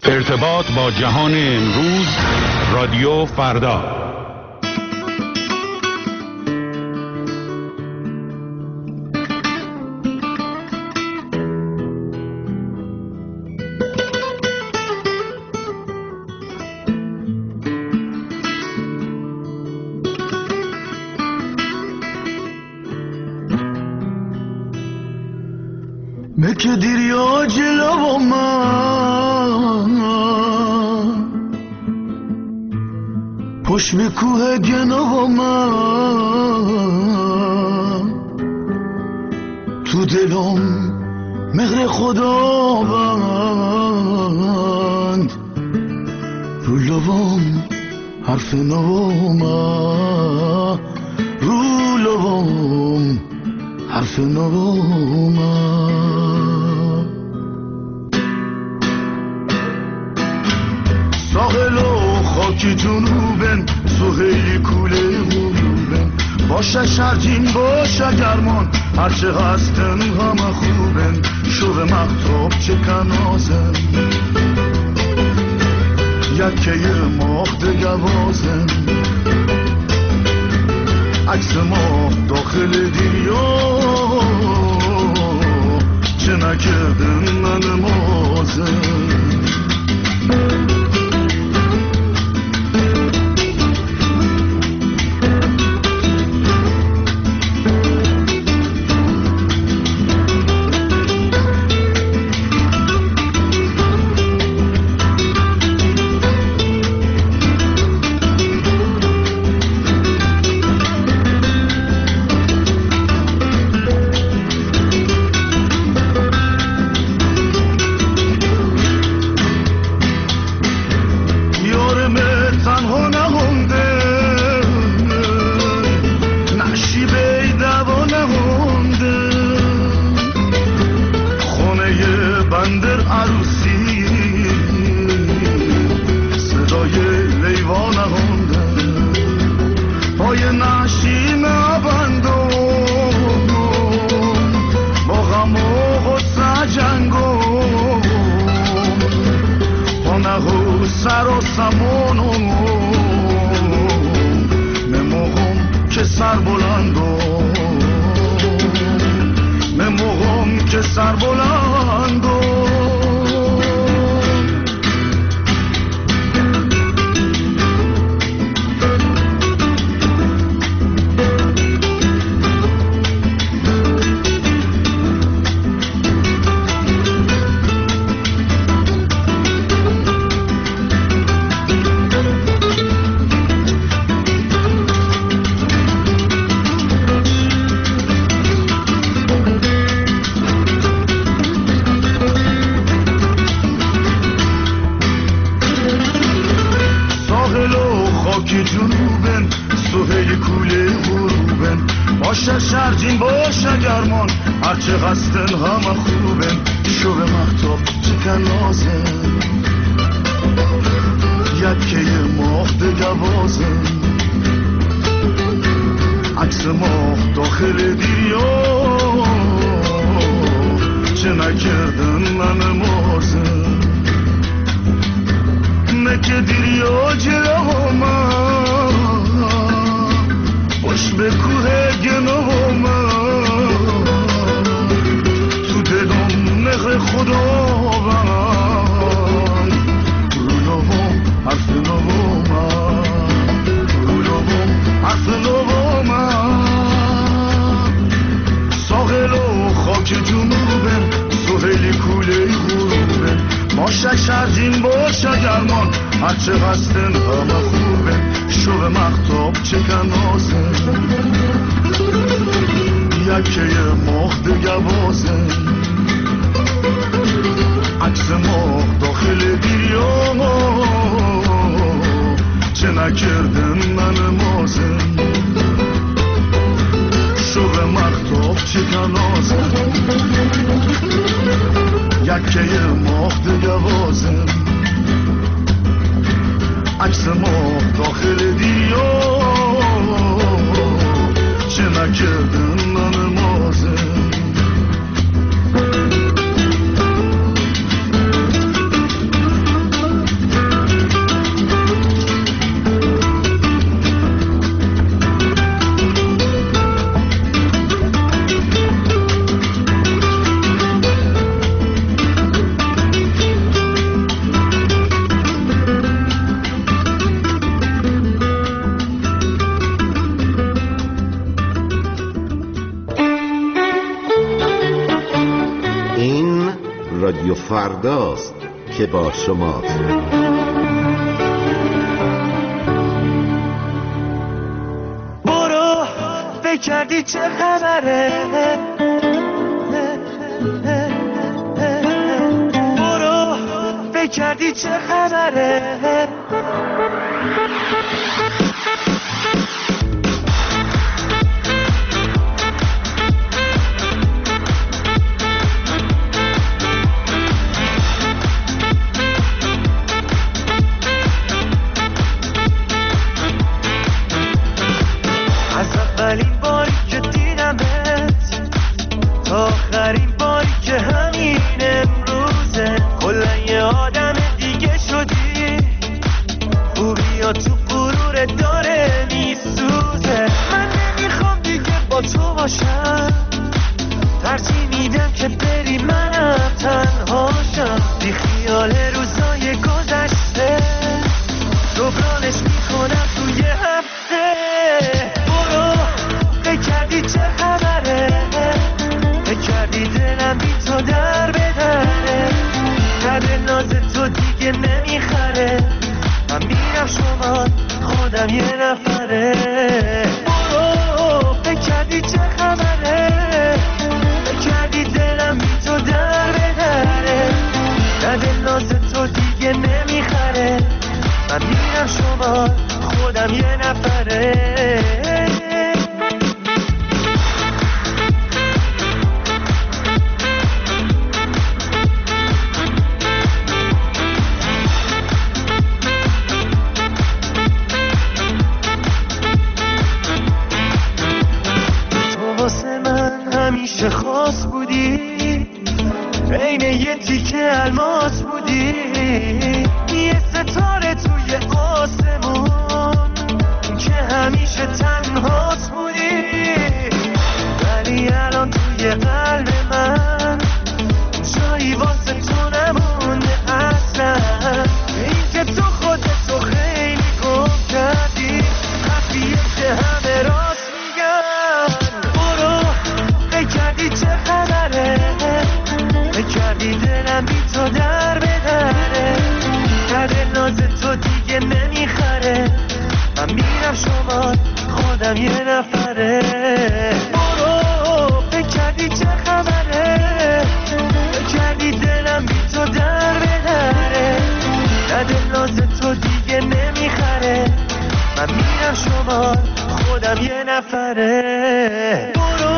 ارتباط با جهان امروز، رادیو فردا. که دریا جلو من پشت به کوه گنو من تو دلم مهر خدا بند رو لبم حرف نو من رو لبم حرف نو من ساحل و خاکی جنوبن سهیلی کوله غروبن باشه شرجین باشه گرمان هرچه هستن همه خوبن شوق مختوب چه کنازن یکه ماه دگوازن عکس ما داخل دریا چه نکردن من مازن فرداست که با شماست. برو فکر کردی چه خبره، برو فکر کردی چه خبره. اولین باری که دیدمت تا آخرین باری که همین امروزه، کلا یه آدم دیگه شدی، خوبی تو غرور داره میسوزه. من نمیخوام دیگه با تو باشم، ترجیح میدم که بری منم تنهاشم، بی خیال روزای گذشته جبرانش میکنم توی هفته. کردی چه خبره، کردی دلم بی تو در بدره، کرده ناز تو دیگه نمیخره، من میرم شما خودم یه نفره. برو کردی چه خبره، کردی دلم بی تو در بدره، کرده ناز تو دیگه نمیخره، من میرم شما خودم یه نفره. همیشه خاص بودی، عین یه تیکه الماس بودی، یه ستاره توی آسمون که همیشه تنهاست بودی، ولی الان توی قلب من جایی واسه تو نمونده اصلا. این که تو خودتو خیلی گم کردی، خفیه که همه راست میگن. کردی چه خبره، کردی دلم بی تو در بدره، کرده ناز تو دیگه نمیخره، من میرم شما خودم یه نفره. برو کردی چه خبره، کردی دلم بی تو در بدره، کرده ناز تو دیگه نمیخره، من میرم شما خودم یه نفره. برو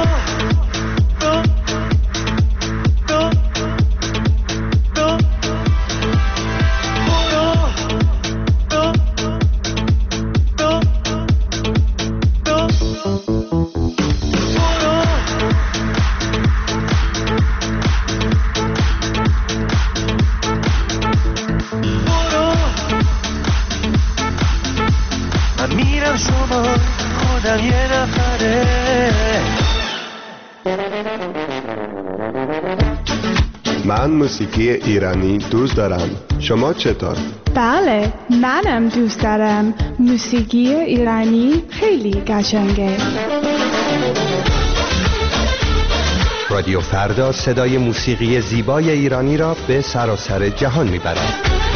من موسیقی ایرانی دوست دارم. شما چطور؟ بله، منم دوست دارم. موسیقی ایرانی خیلی قشنگه. رادیو فردا صدای موسیقی زیبای ایرانی را به سراسر جهان میبرد.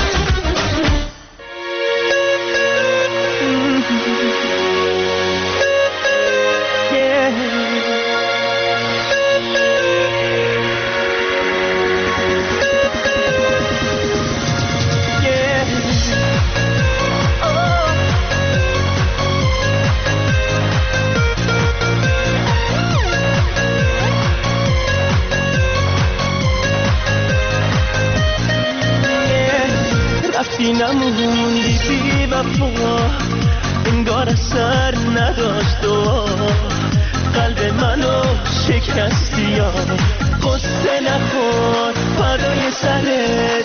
نموندی بی وفا، انگار اثر نداشت و قلب منو شکستی. یا قصه نخور فردای سرت،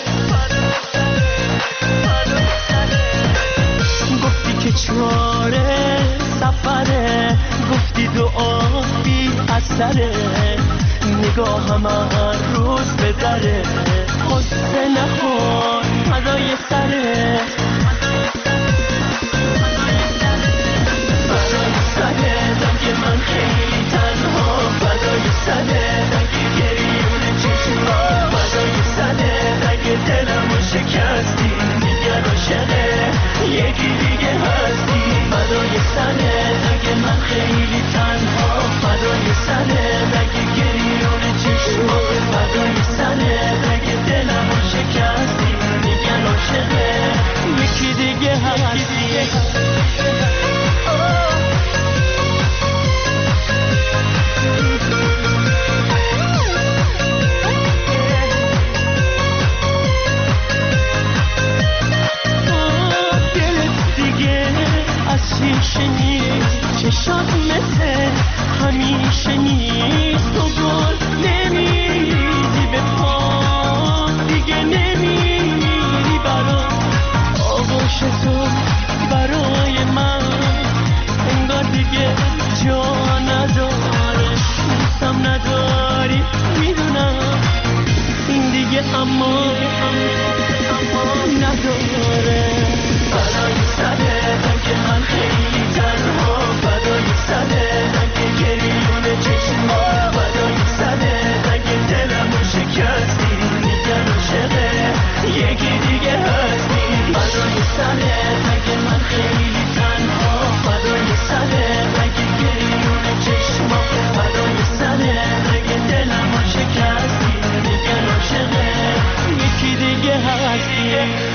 گفتی که چاره سفره، گفتی دعا بی اثره، نگاهم هر روز به دره. قصه نخور فردای سرت، فردای سرت که من خیلی تنها، فردای سرت که گریون چشما، فردای سرت چشات مثل همیشه نیست تو گل نمیریزی به پا دیگه نمیری برا آغوش تو برای من انگار دیگه جا نداره دوستم نداری میدونم این دیگه اما نداره فدای سره رنگ من خیلی تنها فدای سره رنگ گریون چشما فدای سره رنگ دلمو شکستی میگن عاشقه یکی دیگه هستی فدای سره رنگ من خیلی تنها فدای سره رنگ گریون چشما فدای سره رنگ دلمو شکستی میگن عاشقه یکی دیگه هستی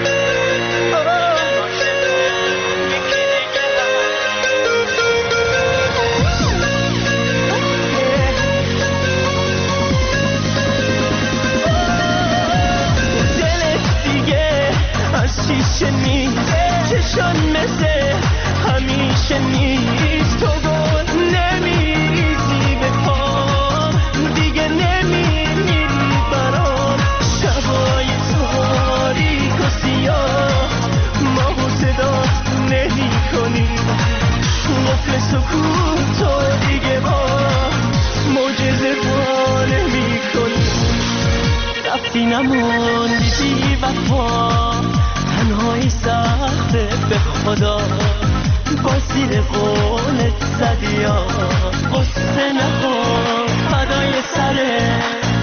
شیشه نیست چشان مثل همیشه نیست تو گل نمیریزی به پام دیگه نمیری برام شبای تاریک و سیاه ما صدا نمی کنیم قفل سکوت تو دیگه با معجزه با نمی کنیم رفتی نموندی بی وفا تنهایی سخته به خدا با زیر قولت زدی ها قصه نخور فدای سره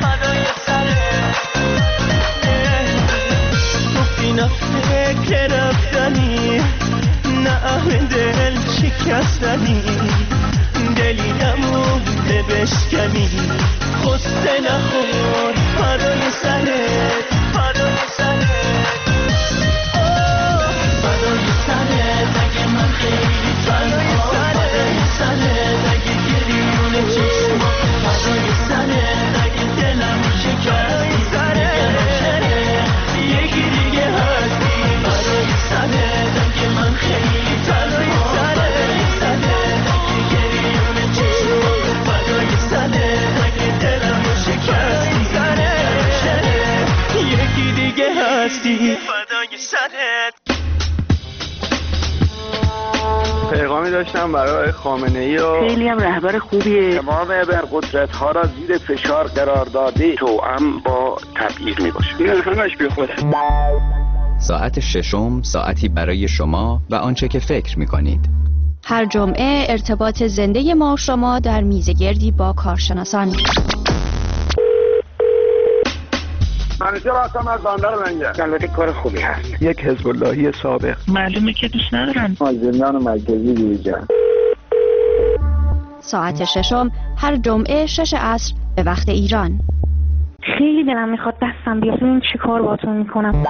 گفتی نه فکر رفتنی نه اهل دل شکستنی دلی نمونده بشکنی قصه نخور فدای سره فدای سرت پیغامی داشتم برای خامنه‌ای و خیلی هم رهبر خوبیه تمام ابرقدرت ها را زیر فشار قرار داده توأم با تبعیض می باشه این همش بی خوده. ساعت ششم ساعتی برای شما و آنچه که فکر می کنید. هر جمعه ارتباط زنده ما و شما در میزگردی با کارشناسان. منیجر هستم از بندر منگه. البته کار خوبی هست. یک حزب اللهی سابق. معلومه که دوست ندارن. از زندان مرکزی بیرون. ساعت ششم هر جمعه 6 عصر به وقت ایران. خیلی دلم میخواد دستم بیاد این چی کار باتون میکنم.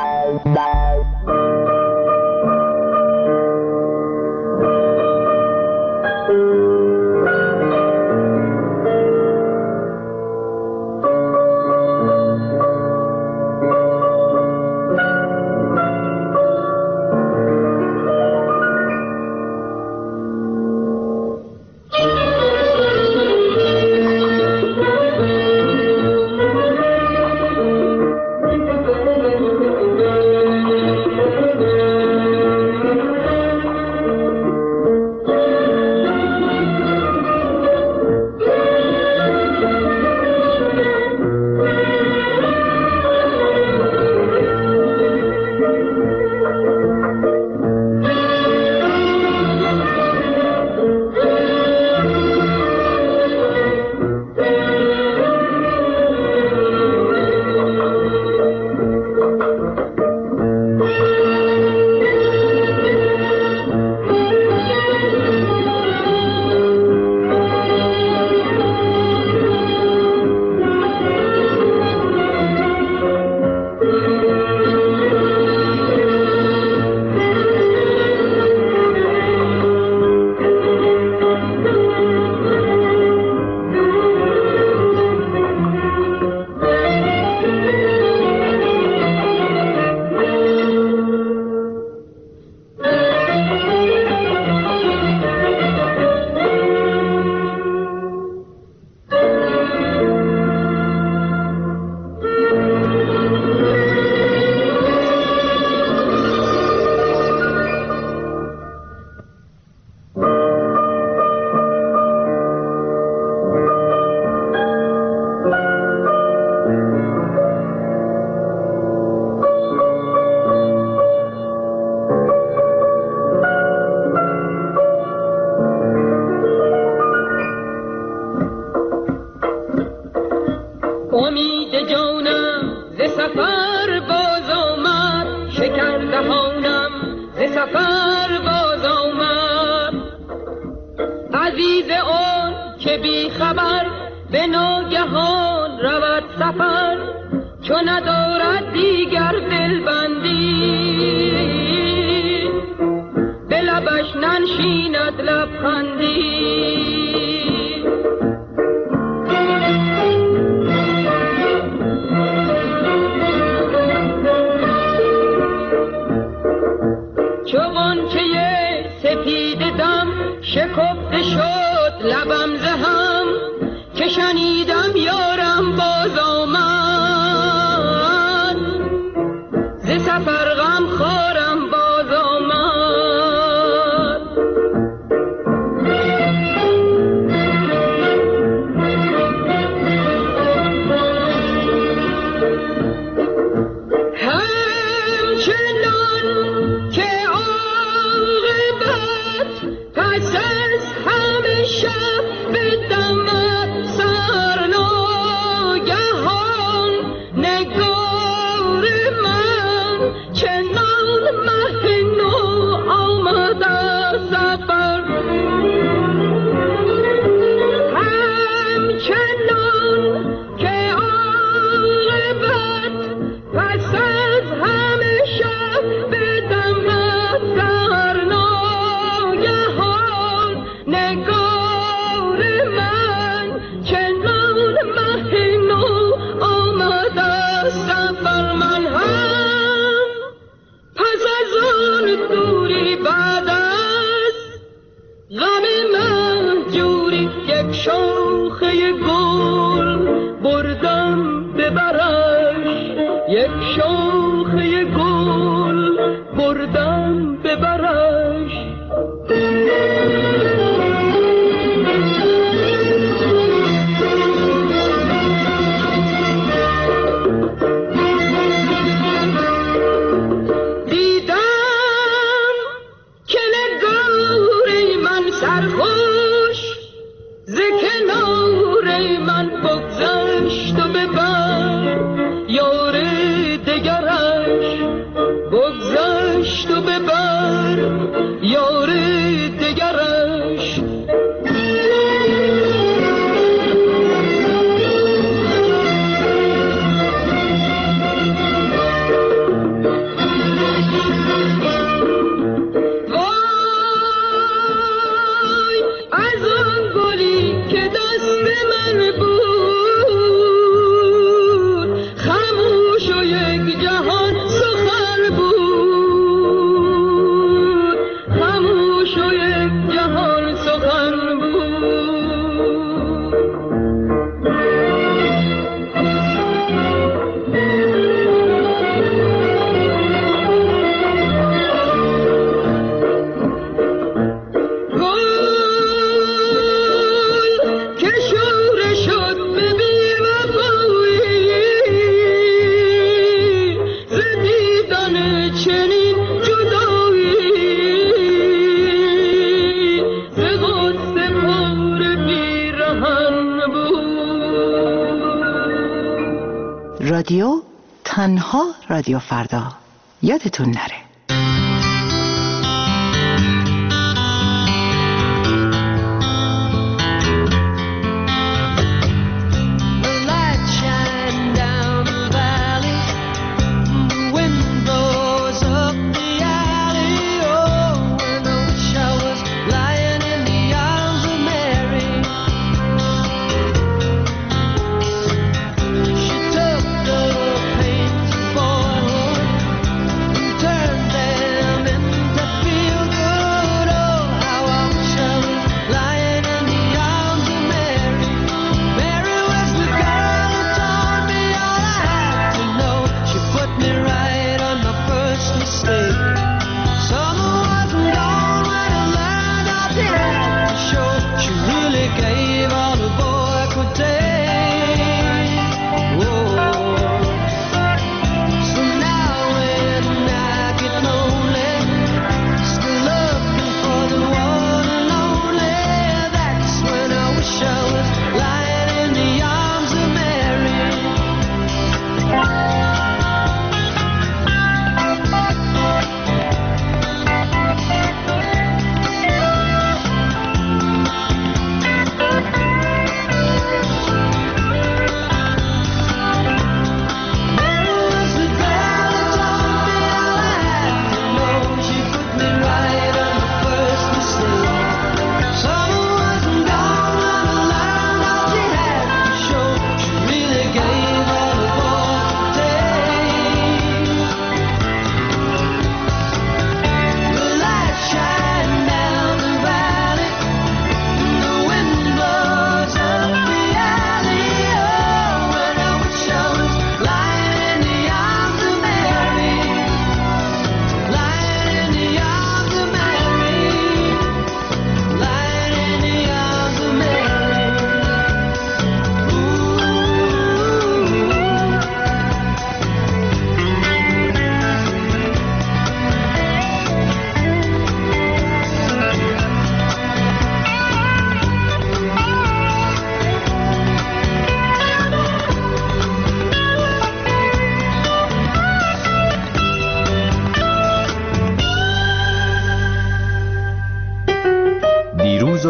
سفر باز آمد. عزیز اون که بی خبر به ناگهان رود سفر، چون ندارد دیگر دلبندی، به لبش ننشیند لبخندی. سپید دم شکفته شد لبم زهم، که شنیدم یارم باز آمد، ز سفر غم خارم باز آمد. همچنان که پس از همه شب بدمد سرناگهان، نگار من چنان مه نو آمد از سفر. همچنان که عاقبت پس از همه شب بدمد سرناگهان، نگار من چنان مه نو آمد از سفر. من هم پس از اون دوری بعد از غم مهجوری، یک شاخه گل بردم ببرش، یک شاخه گل بردم ببرش. دیدم که نگار من سرخوش ز کنار من بگذشت و ببر یار دگرش، بگذشت و ببر یار دگرش. وای از آن گلی که دست من بود، خاموش و یک جهان سخن بود، خاموش و یک جهان سخن بود. گل که شوره شد به بی‌وفایی، ز دیدن چنین جدایی، ز غصه پر پیرهن بود. رادیو تنها رادیو فردا، یادتون نره. The light shine down the valley, the wind blows up the alley. Oh, when I wish I was lying in the arms of Mary. She took the pains of boyhood and turned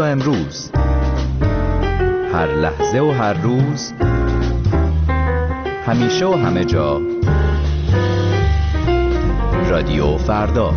امروز، هر لحظه و هر روز، همیشه و همه جا. رادیو فردا.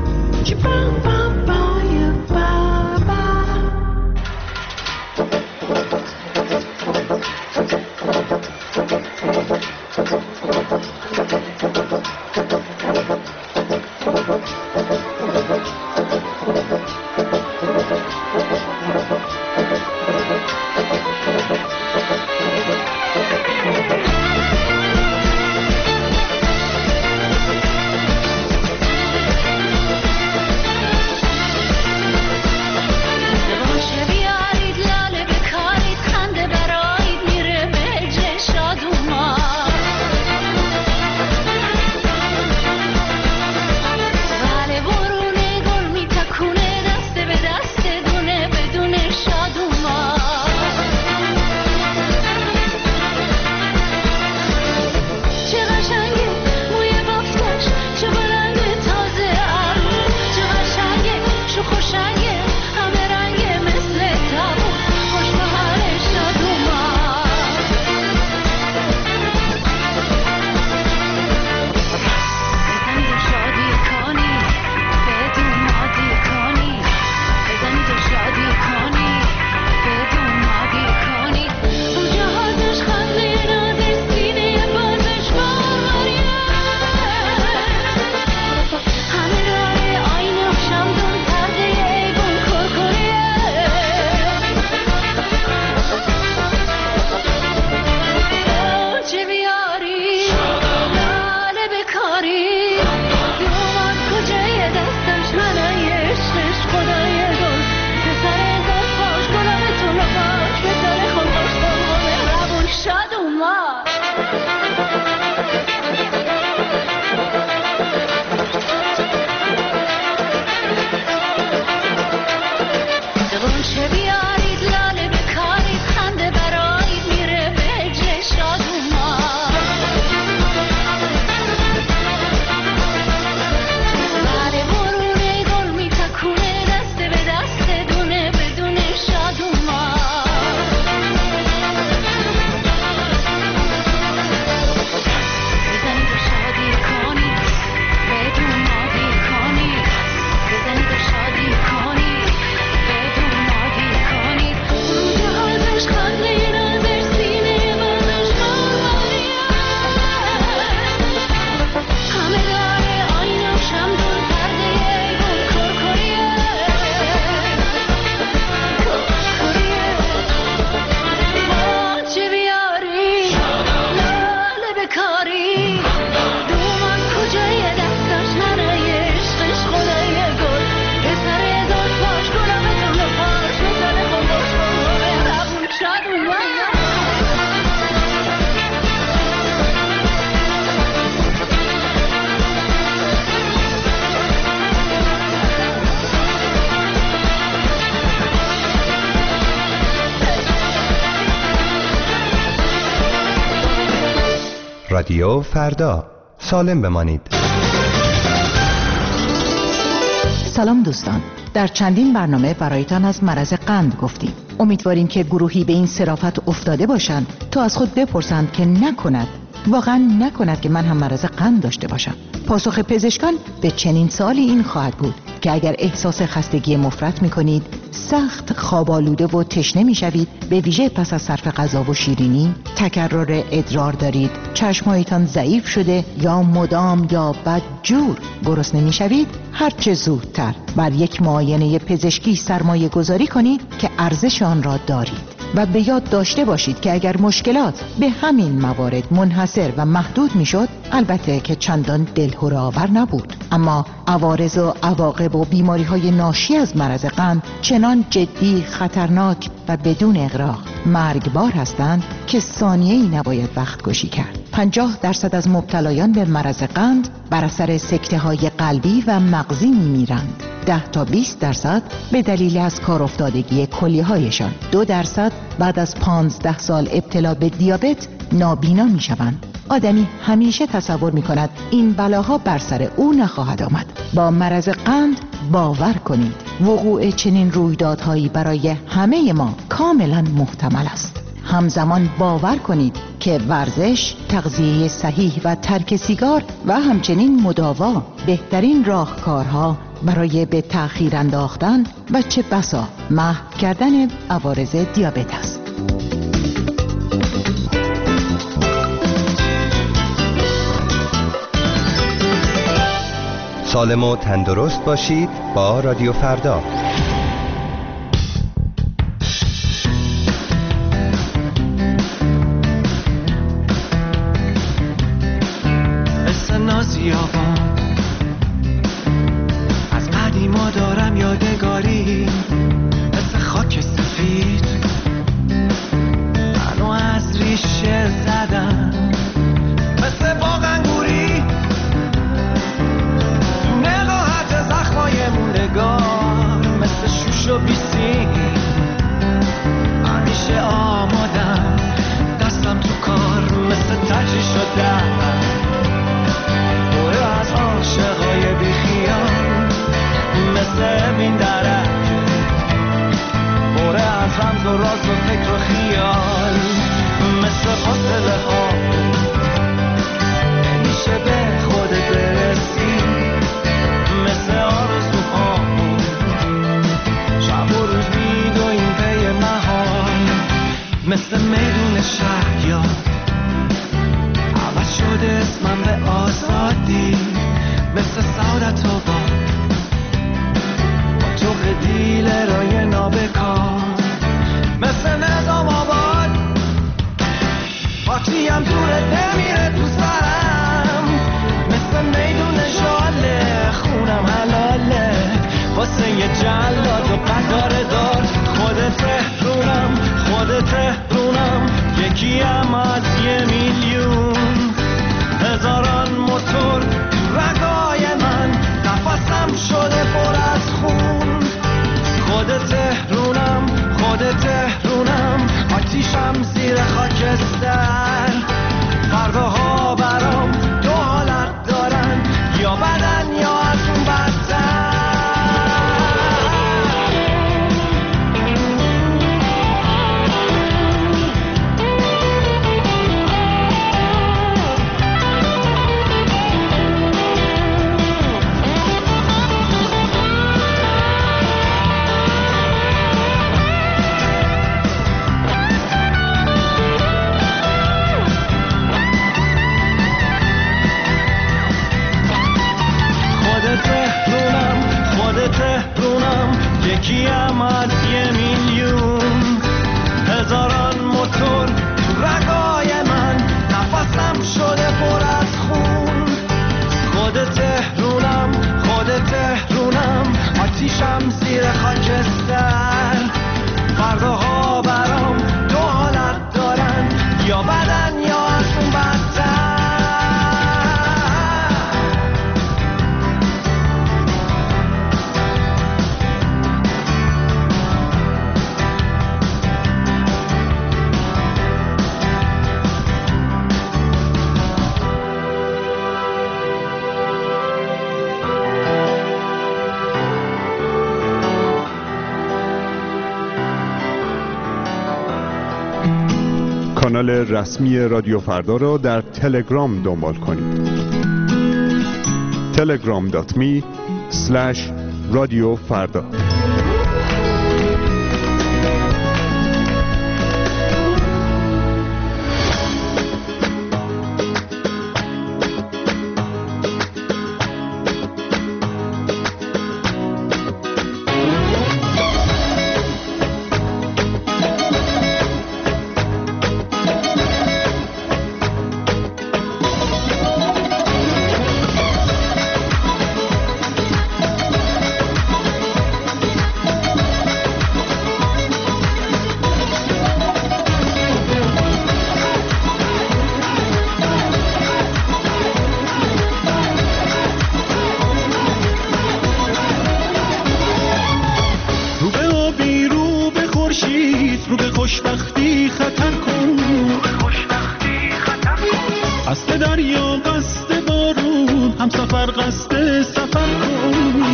رادیو فردا، سالم بمانید. سلام دوستان، در چندین برنامه برایتان از مرض قند گفتیم. امیدواریم که گروهی به این صرافت افتاده باشند تا از خود بپرسند که واقعا نکند که من هم مرض قند داشته باشم. پاسخ پزشکان به چنین سوالی این خواهد بود که اگر احساس خستگی مفرط می‌کنید، سخت خواب‌آلوده و تشنه می‌شوید، به ویژه پس از صرف غذا و شیرینی، تکرار ادرار دارید، چشم‌هایتان ضعیف شده یا مدام یا بدجور گرسنه می‌شوید، هر چه زودتر بر یک معاینه پزشکی سرمایه گذاری کنید که ارزش آن را دارید. و به یاد داشته باشید که اگر مشکلات به همین موارد منحصر و محدود میشد، البته که چندان دلهره آور نبود، اما عوارض و عواقب و بیماری‌های ناشی از مرض قند چنان جدی، خطرناک و بدون اغراق مرگبار هستند که ثانیه‌ای نباید وقت کشی کرد. 50% از مبتلایان به مرض قند بر اثر سکته‌های قلبی و مغزی می‌میرند. 10 تا 20% به دلیل از کار افتادگی کلیه‌هایشان. 2% بعد از 15 سال ابتلا به دیابت نابینا می‌شوند. آدمی همیشه تصور می کند این بلاها بر سر او نخواهد آمد. با مرض قند باور کنید وقوع چنین رویدادهایی برای همه ما کاملا محتمل است. همزمان باور کنید که ورزش، تغذیه صحیح و ترک سیگار و همچنین مداوا بهترین راهکارها برای به تأخیر انداختن و چه بسا محو کردن عوارض دیابت است. سالم و تندرست باشید با رادیو فردا. مثل نازی آباد از قدیما دارم یادگاری، مثل خاک سفید منو از ریشه زدم، مثل باغ انگوری تو نقاهت زخمای موندگار، مثل شوش و بیسی همیشه آمادم، دستم تو کار مثل تجری شدم، دوره از عاشقای بیخیال مثل این درک، دوره از رمز و راز و فکر و خیال، مثل فاصله ها نمیشه به خودت برسی، مثل آرزوها شب و روز میدویم پی محال، مثل میدون شهریار عوض شده اسمم به آزادی، مثل سعادت آباد با تو قدیل رای نابکار، مثل نظام آباد پاکیم دورت نمیره تو سرم، مثل میدون شاله خونم حلاله واسه یه جلاد و قدار دار، خودت تهرونم خودت تهرونم، یکیم از 1,000,000 هزاران موتور تو رگای من، نفسم شده پر از خون، خودت تهرونم خودت تهرونم، آتیشم زیر خاکستر، فرداها برام دو حالت دارن، یا بدن یا از اون بدتر. تهرونم یکیم از 1,000,000 هزاران موتور تو رگای من، نفسم شده پر از خون، خودت تهرونم خودت تهرونم، آتیشم زیر خاکستر، فرداها برام دو حالت دارن، یا بدن یا از اون بدتر. کانال رسمی رادیو فردا را در تلگرام دنبال کنید. telegram.me/رادیو فردا. خوشبختی خطر کن، از سفر قصد سفر کن،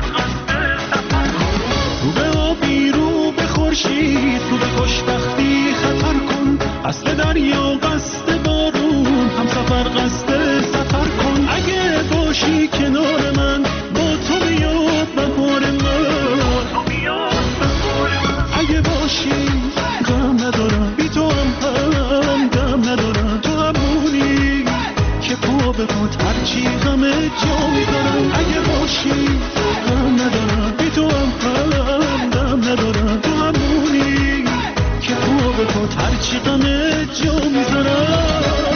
رو به آبی رو به خورشید رو به خوشبختی خطر کن، قصد دریا قصد بارون هم سفر قصد سفر کن. اگه باشی کنار من با تو بیاد بهار من، اگه باشی غم ندارم بی تو هم غم ندارم، تو همونی که پا به پات هرچی غم جا میذارم. اگه باشی غم ندارم بی تو هم غم ندارم، تو همونی که پا به پات هرچی غم جا میذارم.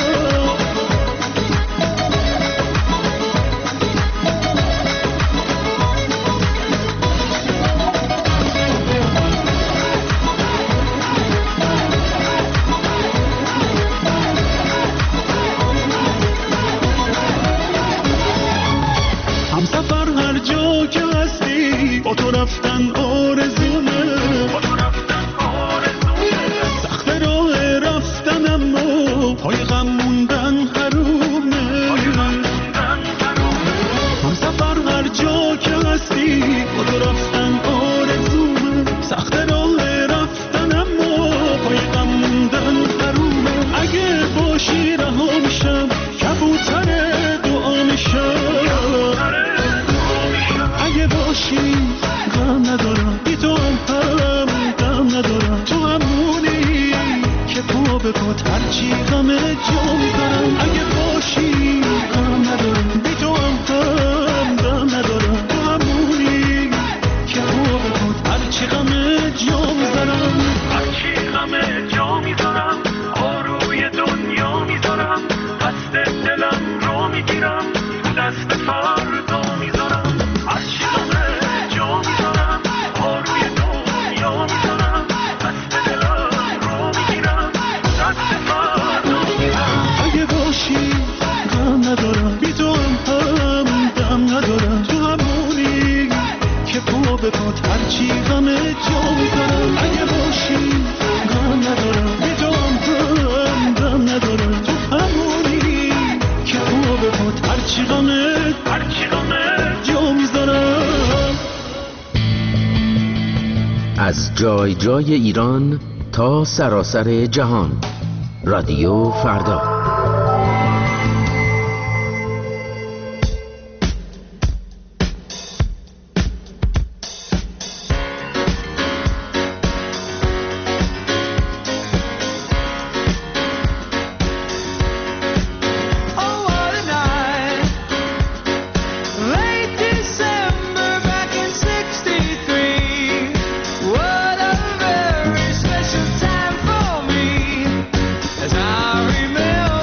با تو رفتن آرزومه، سخت راه رفتن اما پای غم موندن حرومه. هم سفر هر جا که هستی با تو رفتن آرزومه، سخت راه رفتن اما پای غم موندن حرومه. اگه باشی رها میشم کبوتر دعا میشم، اگه باشی غم ندارم بی تو هم غم ندارم، تو همونی که پا به پات هرچی غم جا میذارم. اگه باشی غم ندارم بی تو هم غم ندارم، تو همونی که پا به پات هرچی غم جا میذارم. هرچی غم جا میذارم آروی دنیا میذارم، دست دلم رو میگیرم دست فردا میذارم. هرچی غم جا میذارم آروی دنیا میذارم، دست دلم رو میگیرم دست فردا میذارم. اگه باشی غم ندارم بی تو هم غم ندارم، تو همونی که پا به پات هرچی غم جا میذارم. اگه باشی غم ندارم بی تو هم غم ندارم، تو همونی که پا به پات هرچی غم جا میذارم. از جای جای ایران تا سراسر جهان، رادیو فردا. Remember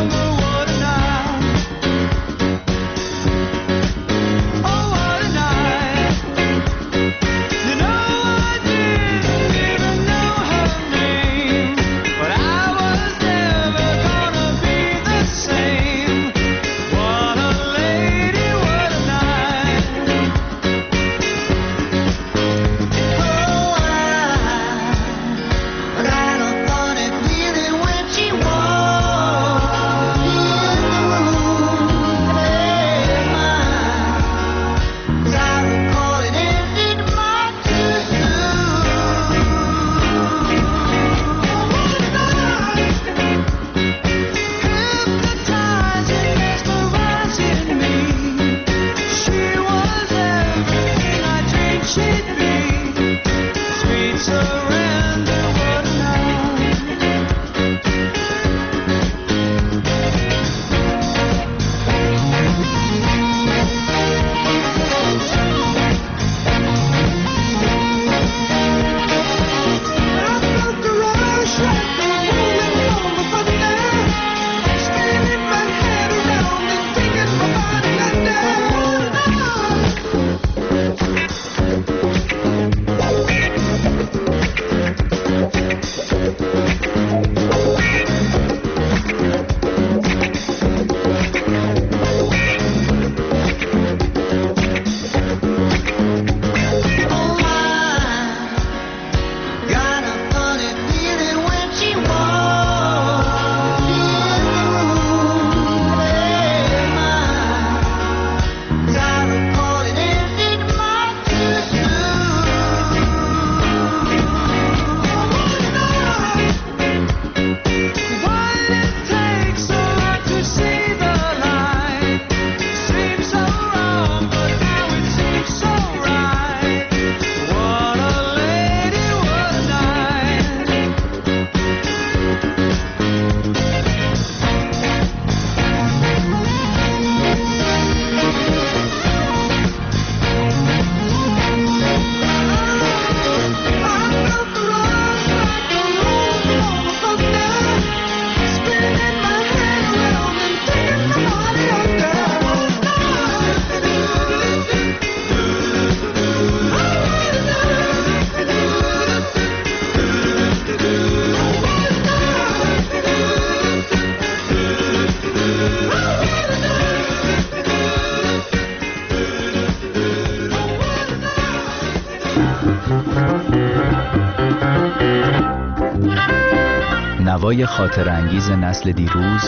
هوای خاطر انگیز نسل دیروز،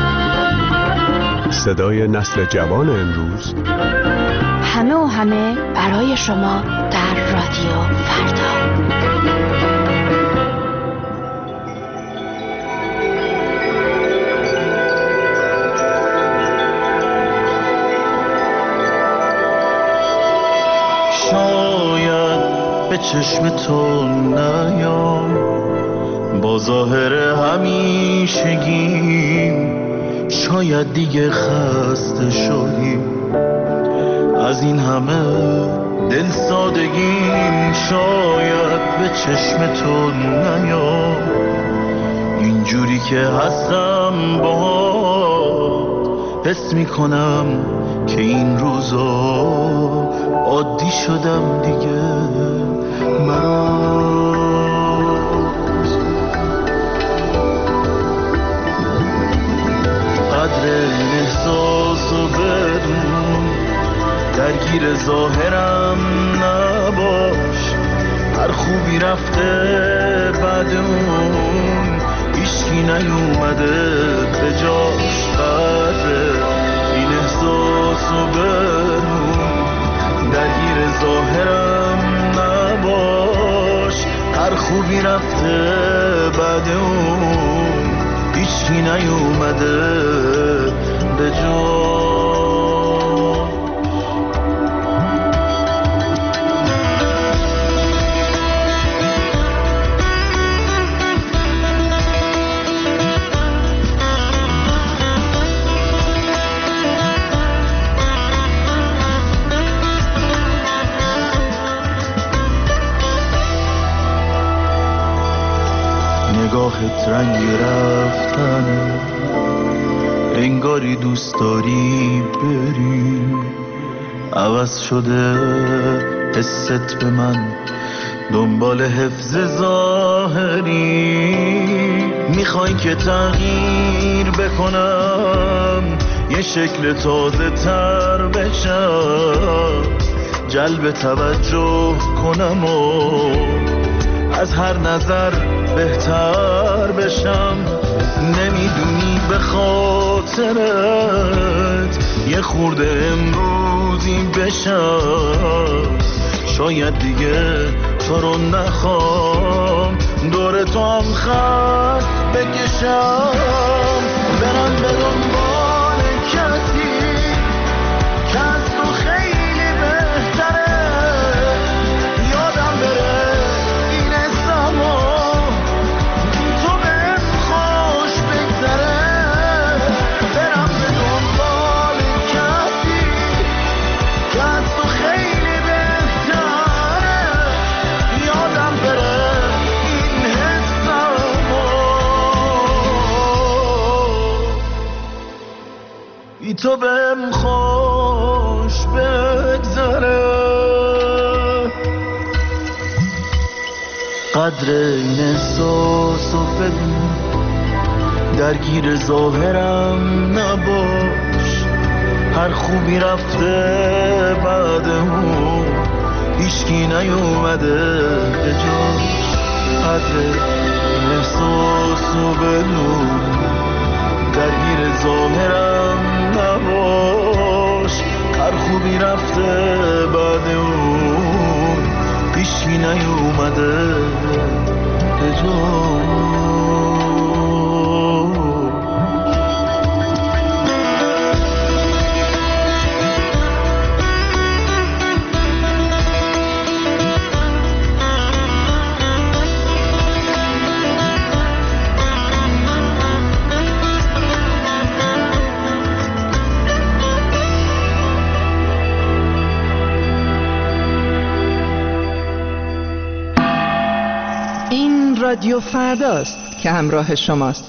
صدای نسل جوان امروز، همه و همه برای شما در رادیو فردا. شاید به چشم تو نیام با ظاهر همیشگیم، شاید دیگه خسته شدیم از این همه دل سادگیم. شاید به چشم تو نیام اینجوری که هستم باهات، حس میکنم که این روزا عادی شدم دیگه مرا. قدر این احساسو بدون، درگیر ظاهرم نباش، هر خوبی رفته بعد اون هیچکی نیومده به جاش. قدر این احساسو بدون، درگیر ظاهرم نباش، هر خوبی رفته بعد اون هیچکی نیومده به جاش. نگاهت رنگ رفتن، انگاری دوست داری بری، عوض شده حست به من دنبال حفظ ظاهری. میخوای که تغییر بکنم، یه شکل تازه تر بشم، جلب توجه کنم و از هر نظر بهتر بشم. نمیدونی به خاطرت یه خورده امروزی بشم، شاید دیگه تو رو نخوام دور تو هم خط بکشم. برم به دنبال کسی که از تو خیلی بهتره، یادم بره این زمان تو بهم خوش بگذره. برم به دنبال کسی که از تو خیلی بهتره، یادم بره این زمان تو بهم خوش بگذره. قدر این احساسو بدون، درگیر ظاهرم نباش، هر خوبی رفته بعد اون هیچکی نیومده به جاش. قدر این احساسو بدون، درگیر ظاهرم نباش، هر خوبی رفته بعد اون هیچکی نیومده به جاش. رادیو فرداست که همراه شماست.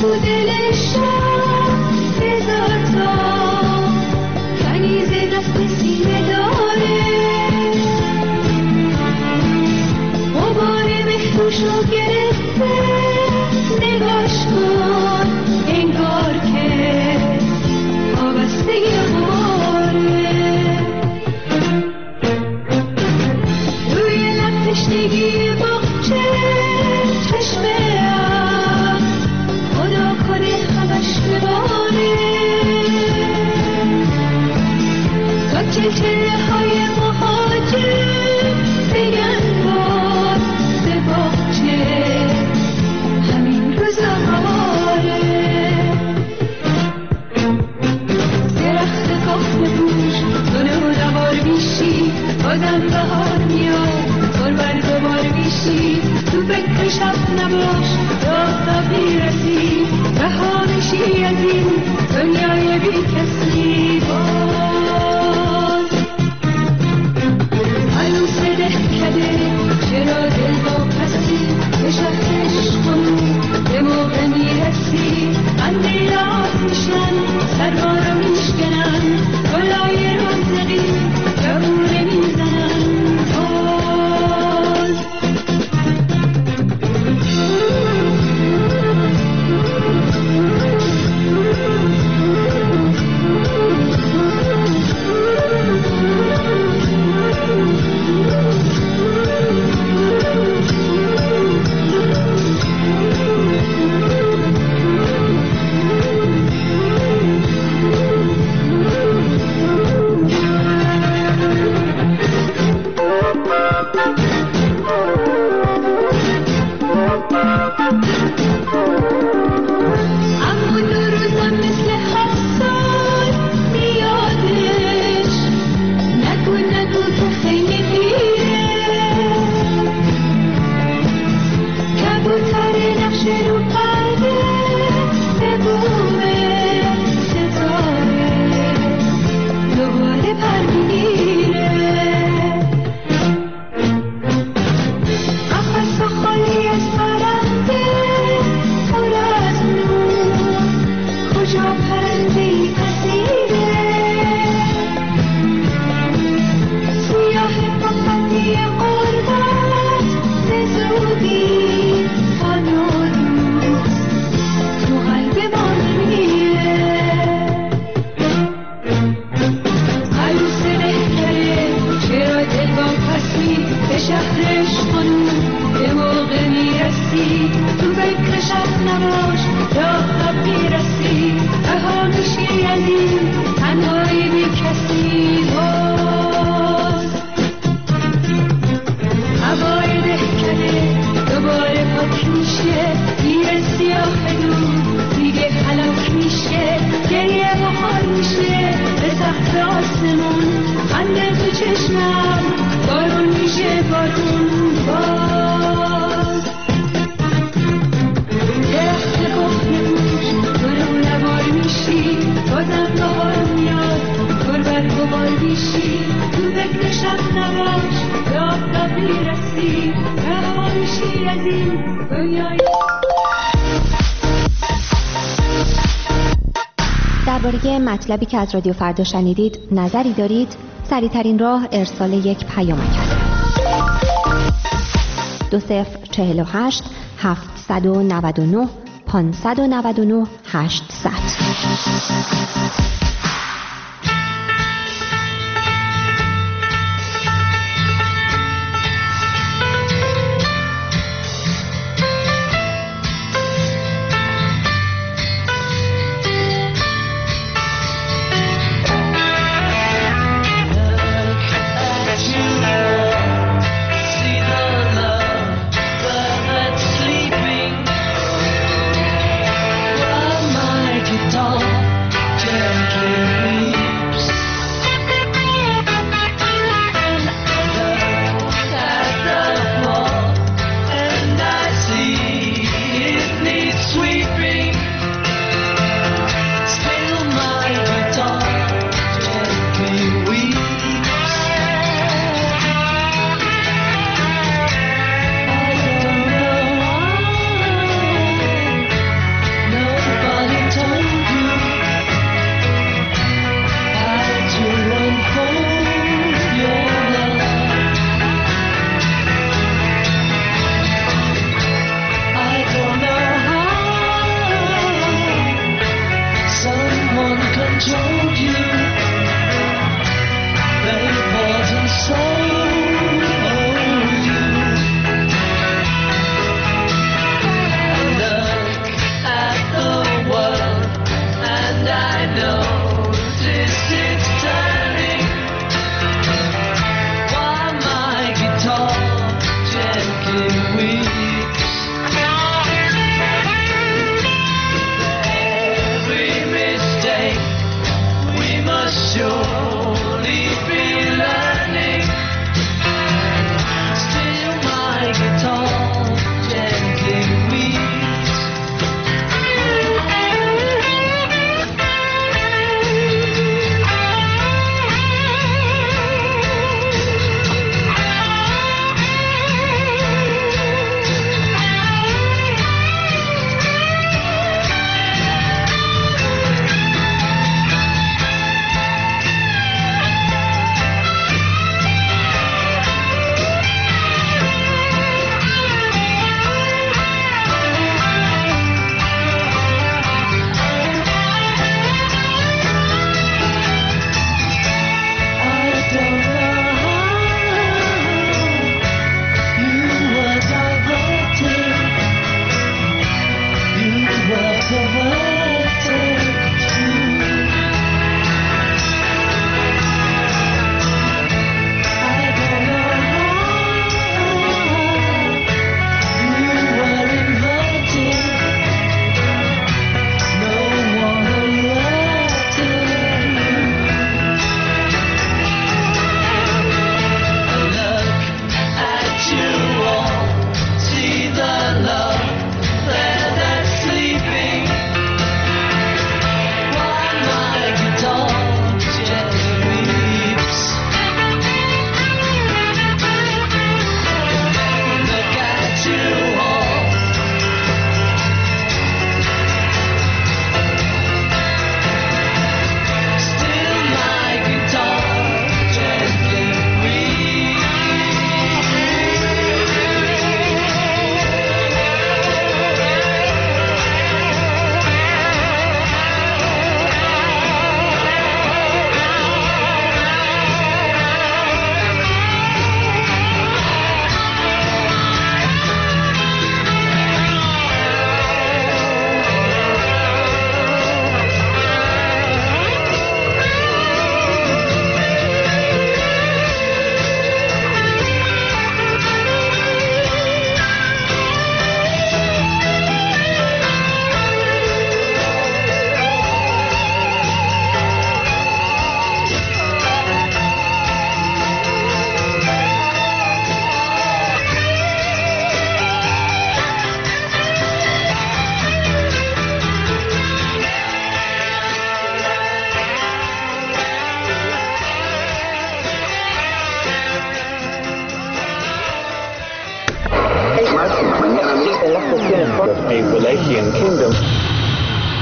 درباره مطلبی که از رادیو فردا شنیدید نظری دارید؟ سریع‌ترین راه ارسال یک پیامک است. 2048 799 599 800. Doll,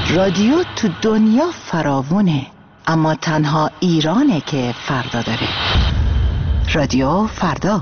رادیو تو دنیا فراوونه، اما تنها ایرانه که فردا داره. رادیو فردا.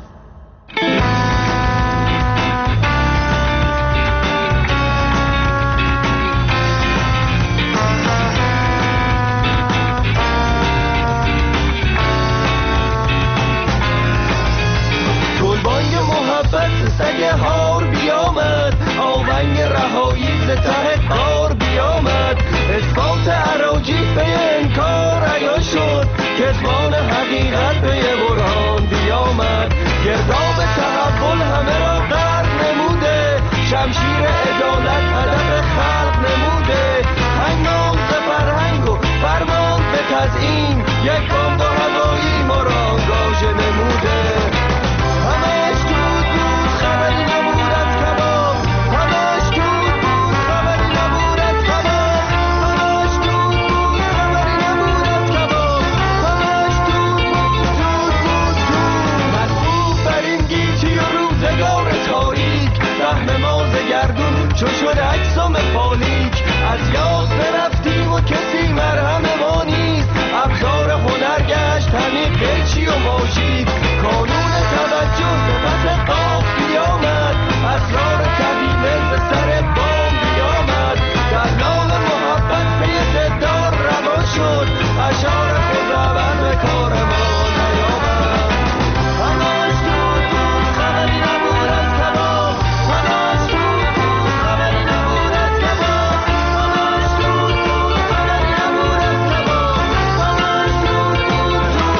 گلبانگ محبت سگ هار بیامد، آونگ رهایی ز ته قار بیامد، اثبات اراجیف به انکار عیان شد، کتمان حقیقت به برهان بیامد، گرداب تحول همه را غرق نموده، شمشیر عدالت هدف خلق نموده، هنگام ز فرهنگ و فرمان به تزیین، یک بمب هوایی ما را آنگاژه نموده. همش دود بود خبری نبود از کباب، همش دود بود خبری نبود از کباب، همش دود بود خبری نبود از کباب، همش دود بود مسئول بر این گیتی و روزگار تاریک، سهم ما ز گردون چو شد اجسام پالیک، از یاد برفتیم و کسی مرهم ما نیست، ابزار هنر گشت همین قیچی و ماژیک، کانون توجه به پس قاف بیامد، اسرار قدیمه ز سر بام بیامد، در نام محبت پی زدار روان شد، اشعار خداوند به کار ما نیامد. همش دود بود خبری نبود از کباب، همش دود بود خبری نبود از کباب، همش دود بود خبری نبود از کباب، همش دود بود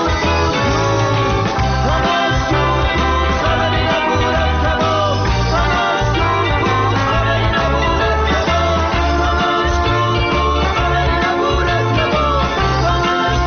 همش دود بود خبری نبود از کباب، همش دود بود خبری نبود از کباب، همش دود بود خبری نبود از کباب، همش